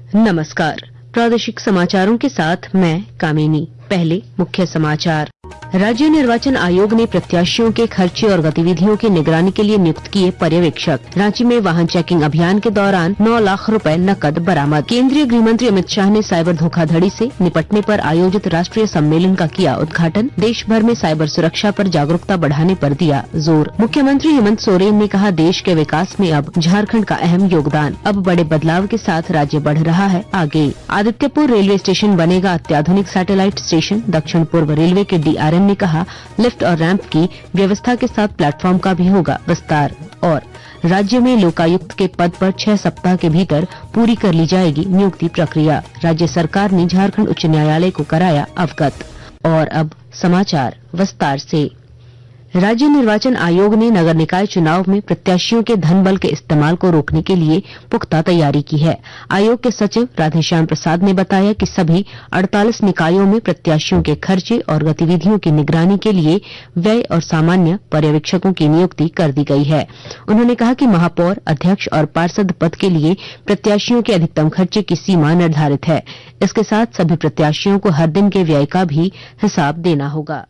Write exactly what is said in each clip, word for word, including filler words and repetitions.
नमस्कार, प्रादेशिक समाचारों के साथ मैं कामिनी। पहले मुख्य समाचार। राज्य निर्वाचन आयोग ने प्रत्याशियों के खर्चे और गतिविधियों की निगरानी के लिए नियुक्त किए पर्यवेक्षक। रांची में वाहन चेकिंग अभियान के दौरान नौ लाख रुपए नकद बरामद। केंद्रीय गृह मंत्री अमित शाह ने साइबर धोखाधड़ी से निपटने पर आयोजित राष्ट्रीय सम्मेलन का किया उद्घाटन। देश भर में साइबर सुरक्षा पर जागरूकता बढ़ाने पर दिया जोर। मुख्यमंत्री हेमंत सोरेन ने कहा, देश के विकास में अब झारखंड का अहम योगदान। अब बड़े बदलाव के साथ राज्य बढ़ रहा है आगे। आदित्यपुर रेलवे स्टेशन बनेगा अत्याधुनिक सैटेलाइट स्टेशन। दक्षिण पूर्व रेलवे के डीआरएम ने कहा, लिफ्ट और रैंप की व्यवस्था के साथ प्लेटफॉर्म का भी होगा विस्तार। और राज्य में लोकायुक्त के पद पर छह सप्ताह के भीतर पूरी कर ली जाएगी नियुक्ति प्रक्रिया। राज्य सरकार ने झारखंड उच्च न्यायालय को कराया अवगत। और अब समाचार विस्तार से। राज्य निर्वाचन आयोग ने नगर निकाय चुनाव में प्रत्याशियों के धन बल के इस्तेमाल को रोकने के लिए पुख्ता तैयारी की है। आयोग के सचिव राधेश्याम प्रसाद ने बताया कि सभी अड़तालीस निकायों में प्रत्याशियों के खर्चे और गतिविधियों की निगरानी के लिए व्यय और सामान्य पर्यवेक्षकों की नियुक्ति कर दी गई है। उन्होंने कहा कि महापौर, अध्यक्ष और पार्षद पद के लिए प्रत्याशियों के अधिकतम खर्चे की सीमा निर्धारित है। इसके साथ सभी प्रत्याशियों को हर दिन के व्यय का भी हिसाब देना होगा।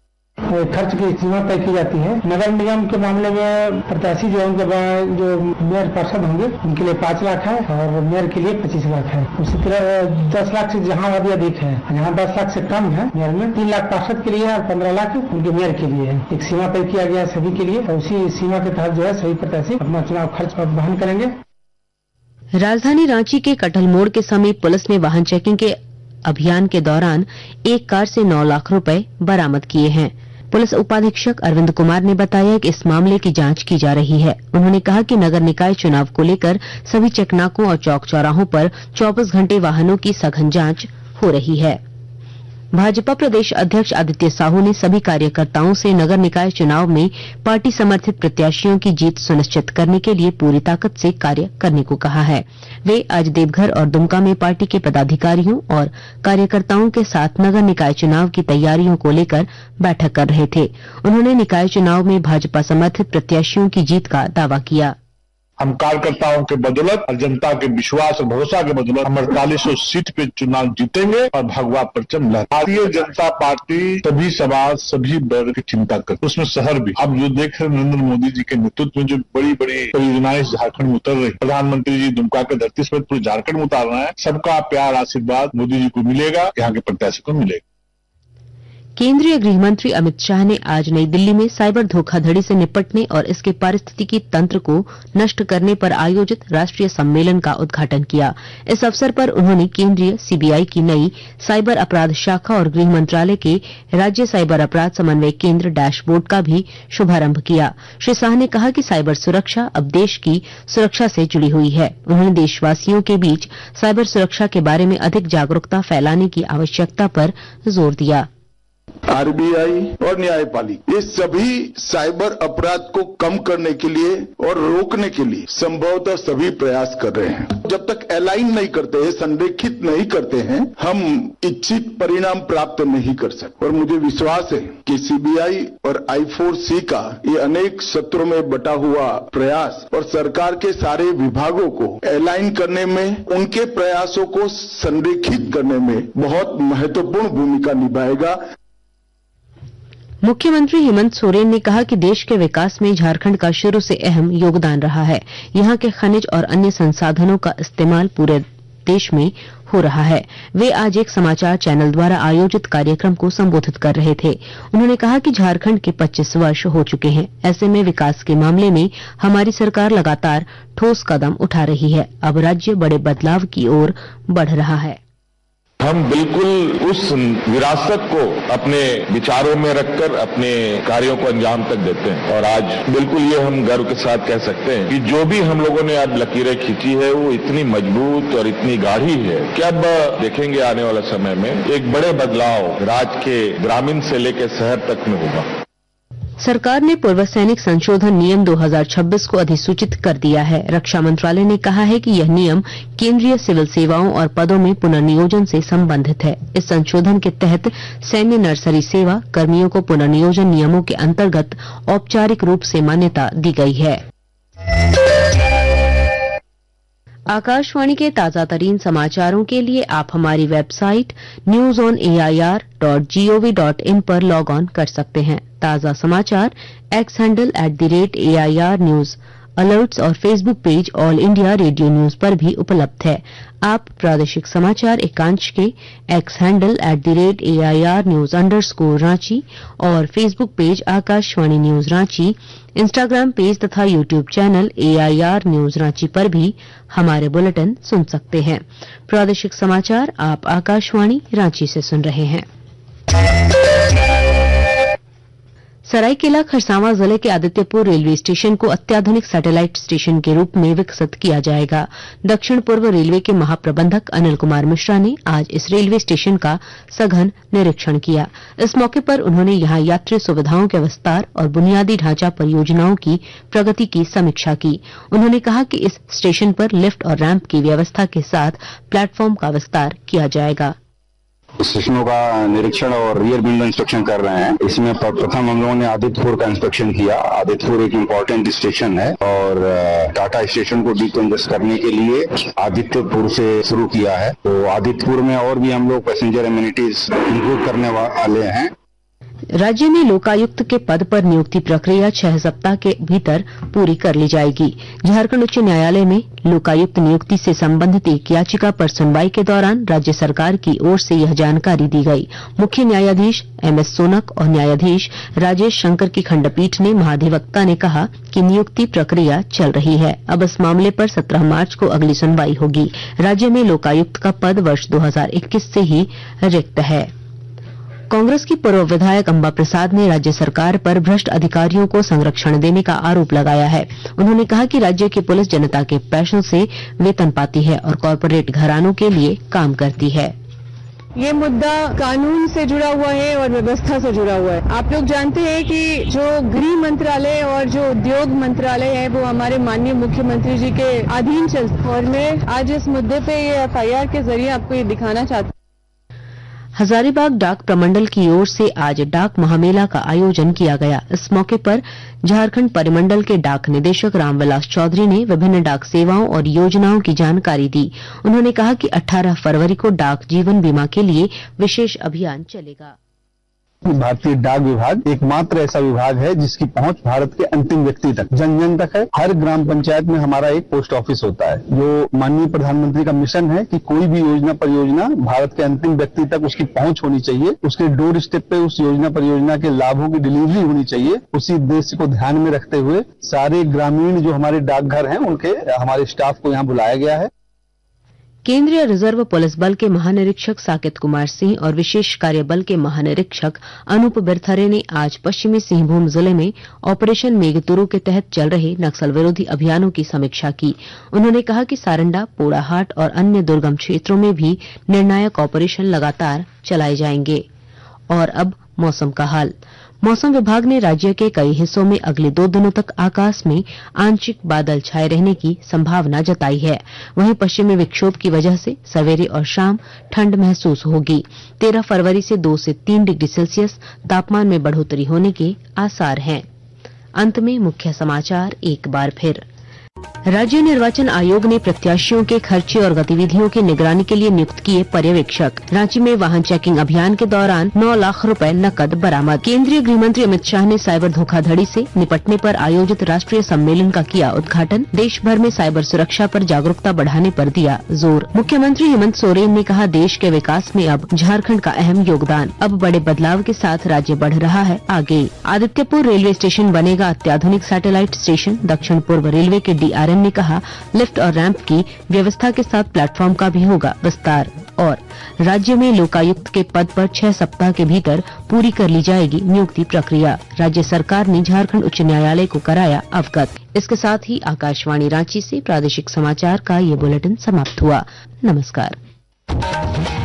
खर्च की सीमा तय की जाती है। नगर निगम के मामले में प्रत्याशी जो उनके जो मेयर पार्षद होंगे उनके लिए पाँच लाख है और मेयर के लिए पच्चीस लाख है। उसी तरह दस लाख से जहां अधिक अधिक है, जहां दस लाख से कम है मेयर में, तीन लाख पार्षद के लिए और पंद्रह लाख उनके मेयर के लिए है। एक सीमा तय किया गया है सभी के लिए और उसी सीमा के तहत जो है सभी प्रत्याशी अपना चुनाव खर्च वहन करेंगे। राजधानी रांची के कटहल मोड़ के समीप पुलिस ने वाहन चेकिंग के अभियान के दौरान एक कार से नौ लाख रुपए बरामद किए हैं। पुलिस उपाधीक्षक अरविंद कुमार ने बताया कि इस मामले की जांच की जा रही है। उन्होंने कहा कि नगर निकाय चुनाव को लेकर सभी चेकनाकों और चौक चौराहों पर चौबीस घंटे वाहनों की सघन जांच हो रही है। भाजपा प्रदेश अध्यक्ष आदित्य साहू ने सभी कार्यकर्ताओं से नगर निकाय चुनाव में पार्टी समर्थित प्रत्याशियों की जीत सुनिश्चित करने के लिए पूरी ताकत से कार्य करने को कहा है। वे आज देवघर और दुमका में पार्टी के पदाधिकारियों और कार्यकर्ताओं के साथ नगर निकाय चुनाव की तैयारियों को लेकर बैठक कर रहे थे। उन्होंने निकाय चुनाव में भाजपा समर्थित प्रत्याशियों की जीत का दावा किया। हम कार्यकर्ताओं के बदौलत और जनता के विश्वास और भरोसा के बदौलत हम अड़तालीस सौ सीट पे चुनाव जीतेंगे और भगवा परचम लहरा। भारतीय जनता पार्टी सभी समाज, सभी वर्ग की चिंता करती, उसमें शहर भी। अब जो देख रहे नरेंद्र मोदी जी के नेतृत्व में जो बड़ी बड़ी परियोजनाएं झारखंड में उतर रही, प्रधानमंत्री जी दुमका के धरती पर पूरे झारखंड में उतार रहे हैं। सबका प्यार आशीर्वाद मोदी जी को मिलेगा, यहाँ के प्रत्याशी को मिलेगा। केंद्रीय गृह मंत्री अमित शाह ने आज नई दिल्ली में साइबर धोखाधड़ी से निपटने और इसके पारिस्थितिकी तंत्र को नष्ट करने पर आयोजित राष्ट्रीय सम्मेलन का उद्घाटन किया। इस अवसर पर उन्होंने केंद्रीय सीबीआई की नई साइबर अपराध शाखा और गृह मंत्रालय के राज्य साइबर अपराध समन्वय केंद्र डैशबोर्ड का भी शुभारंभ किया। श्री शाह ने कहा कि साइबर सुरक्षा अब देश की सुरक्षा से जुड़ी हुई है। उन्होंने देशवासियों के बीच साइबर सुरक्षा के बारे में अधिक जागरूकता फैलाने की आवश्यकता पर जोर दिया। आरबीआई और न्यायपालिका ये सभी साइबर अपराध को कम करने के लिए और रोकने के लिए संभवतः सभी प्रयास कर रहे हैं। जब तक अलाइन नहीं करते हैं, संरेखित नहीं करते हैं, हम इच्छित परिणाम प्राप्त नहीं कर सकते। और मुझे विश्वास है कि सीबीआई और आई फोर सी का ये अनेक सत्रों में बटा हुआ प्रयास और सरकार के सारे विभागों को अलाइन करने में, उनके प्रयासों को संरेखित करने में बहुत महत्वपूर्ण भूमिका निभाएगा। मुख्यमंत्री हेमंत सोरेन ने कहा कि देश के विकास में झारखंड का शुरू से अहम योगदान रहा है। यहां के खनिज और अन्य संसाधनों का इस्तेमाल पूरे देश में हो रहा है। वे आज एक समाचार चैनल द्वारा आयोजित कार्यक्रम को संबोधित कर रहे थे। उन्होंने कहा कि झारखंड के पच्चीस वर्ष हो चुके हैं। ऐसे में विकास के मामले में हमारी सरकार लगातार ठोस कदम उठा रही है। अब राज्य बड़े बदलाव की ओर बढ़ रहा है। हम बिल्कुल उस विरासत को अपने विचारों में रखकर अपने कार्यों को अंजाम तक देते हैं और आज बिल्कुल ये हम गर्व के साथ कह सकते हैं कि जो भी हम लोगों ने अब लकीरें खींची है वो इतनी मजबूत और इतनी गाढ़ी है कि अब देखेंगे आने वाले समय में एक बड़े बदलाव राज्य के ग्रामीण से लेकर शहर तक में होगा। सरकार ने पूर्व सैनिक संशोधन नियम दो हज़ार छब्बीस को अधिसूचित कर दिया है। रक्षा मंत्रालय ने कहा है कि यह नियम केंद्रीय सिविल सेवाओं और पदों में पुनर्नियोजन से संबंधित है। इस संशोधन के तहत सैन्य नर्सरी सेवा कर्मियों को पुनर्नियोजन नियमों के अंतर्गत औपचारिक रूप से मान्यता दी गई है। आकाशवाणी के ताजा तरीन समाचारों के लिए आप हमारी website news on A I R dot G O V dot in पर लॉग ऑन कर सकते हैं। ताजा समाचार X handle at the rate A I R news alerts और Facebook page All India Radio news पर भी उपलब्ध है। आप प्रादेशिक समाचार एकांश के X handle at the rate A I R news underscore Ranchi और Facebook page Akashvani news Ranchi, Instagram page तथा YouTube channel A I R news Ranchi पर भी हमारे बुलेटिन सुन सकते हैं। प्रादेशिक समाचार आप आकाशवाणी रांची से सुन रहे हैं। सरायकेला खरसावां जिले के आदित्यपुर रेलवे स्टेशन को अत्याधुनिक सैटेलाइट स्टेशन के रूप में विकसित किया जाएगा। दक्षिण पूर्व रेलवे के महाप्रबंधक अनिल कुमार मिश्रा ने आज इस रेलवे स्टेशन का सघन निरीक्षण किया। इस मौके पर उन्होंने यहां यात्री सुविधाओं के विस्तार और बुनियादी ढांचा परियोजनाओं की प्रगति की समीक्षा की। उन्होंने कहा कि इस स्टेशन पर लिफ्ट और रैंप की व्यवस्था के साथ प्लेटफॉर्म का विस्तार किया जाएगा। स्टेशनों का निरीक्षण और रियर विंडो इंस्पेक्शन कर रहे हैं। इसमें प्रथम हम लोगों ने आदित्यपुर का इंस्पेक्शन किया। आदित्यपुर एक इम्पोर्टेंट स्टेशन है और टाटा स्टेशन को डिकंजेस्ट करने के लिए आदित्यपुर से शुरू किया है। तो आदित्यपुर में और भी हम लोग पैसेंजर एमिनिटीज इंक्लूड करने वाले हैं। राज्य में लोकायुक्त के पद पर नियुक्ति प्रक्रिया छह सप्ताह के भीतर पूरी कर ली जाएगी। झारखंड उच्च न्यायालय में लोकायुक्त नियुक्ति से संबंधित एक याचिका पर सुनवाई के दौरान राज्य सरकार की ओर से यह जानकारी दी गई। मुख्य न्यायाधीश एम एस सोनक और न्यायाधीश राजेश शंकर की खंडपीठ ने महाधिवक्ता ने कहा कि नियुक्ति प्रक्रिया चल रही है। अब इस मामले पर सत्रह मार्च को अगली सुनवाई होगी। राज्य में लोकायुक्त का पद वर्ष दो हजार इक्कीस से ही रिक्त है। कांग्रेस की पूर्व विधायक अंबा प्रसाद ने राज्य सरकार पर भ्रष्ट अधिकारियों को संरक्षण देने का आरोप लगाया है। उन्होंने कहा कि राज्य की पुलिस जनता के पैसों से वेतन पाती है और कॉरपोरेट घरानों के लिए काम करती है। ये मुद्दा कानून से जुड़ा हुआ है और व्यवस्था से जुड़ा हुआ है। आप लोग जानते हैं कि जो गृह मंत्रालय और जो उद्योग मंत्रालय है वो हमारे माननीय मुख्यमंत्री जी के अधीन चलता है और मैं आज इस मुद्दे पे ये एफ आई आर के जरिए आपको ये दिखाना चाहती हूँ। हजारीबाग डाक प्रमंडल की ओर से आज डाक महामेला का आयोजन किया गया। इस मौके पर झारखंड परिमंडल के डाक निदेशक रामविलास चौधरी ने विभिन्न डाक सेवाओं और योजनाओं की जानकारी दी। उन्होंने कहा कि अठारह फरवरी को डाक जीवन बीमा के लिए विशेष अभियान चलेगा। भारतीय डाक विभाग एकमात्र ऐसा विभाग है जिसकी पहुंच भारत के अंतिम व्यक्ति तक, जन जन तक है। हर ग्राम पंचायत में हमारा एक पोस्ट ऑफिस होता है। जो माननीय प्रधानमंत्री का मिशन है कि कोई भी योजना परियोजना भारत के अंतिम व्यक्ति तक उसकी पहुंच होनी चाहिए, उसके डोर स्टेप पे उस योजना परियोजना के लाभों की डिलीवरी होनी चाहिए। उसी उद्देश्य को ध्यान में रखते हुए सारे ग्रामीण जो हमारे डाकघर हैं उनके हमारे स्टाफ को यहाँ बुलाया गया है। केंद्रीय रिजर्व पुलिस बल के महानिरीक्षक साकेत कुमार सिंह और विशेष कार्य बल के महानिरीक्षक अनूप बिरथरे ने आज पश्चिमी सिंहभूम जिले में ऑपरेशन मेघतुरु के तहत चल रहे नक्सल विरोधी अभियानों की समीक्षा की। उन्होंने कहा कि सारंडा, पोड़ाहाट और अन्य दुर्गम क्षेत्रों में भी निर्णायक ऑपरेशन लगातार चलाए जाएंगे। और अब मौसम का हाल। मौसम विभाग ने राज्य के कई हिस्सों में अगले दो दिनों तक आकाश में आंशिक बादल छाए रहने की संभावना जताई है। वहीं पश्चिमी विक्षोभ की वजह से सवेरे और शाम ठंड महसूस होगी। तेरह फरवरी से दो से तीन डिग्री सेल्सियस तापमान में बढ़ोतरी होने के आसार हैं। अंत में मुख्य समाचार एक बार फिर। राज्य निर्वाचन आयोग ने प्रत्याशियों के खर्चे और गतिविधियों की निगरानी के लिए नियुक्त किए पर्यवेक्षक। रांची में वाहन चेकिंग अभियान के दौरान नौ लाख रुपए नकद बरामद। केंद्रीय गृह मंत्री अमित शाह ने साइबर धोखाधड़ी से निपटने पर आयोजित राष्ट्रीय सम्मेलन का किया उद्घाटन। देश भर में साइबर सुरक्षा पर जागरूकता बढ़ाने पर दिया जोर। मुख्यमंत्री हेमंत सोरेन ने कहा, देश के विकास में अब झारखंड का अहम योगदान। अब बड़े बदलाव के साथ राज्य बढ़ रहा है आगे। आदित्यपुर रेलवे स्टेशन बनेगा अत्याधुनिक सैटेलाइट स्टेशन। दक्षिण पूर्व रेलवे के डी आर एम ने कहा, लिफ्ट और रैंप की व्यवस्था के साथ प्लेटफॉर्म का भी होगा विस्तार। और राज्य में लोकायुक्त के पद पर छह सप्ताह के भीतर पूरी कर ली जाएगी नियुक्ति प्रक्रिया। राज्य सरकार ने झारखंड उच्च न्यायालय को कराया अवगत। इसके साथ ही आकाशवाणी रांची से प्रादेशिक समाचार का ये बुलेटिन समाप्त हुआ। नमस्कार।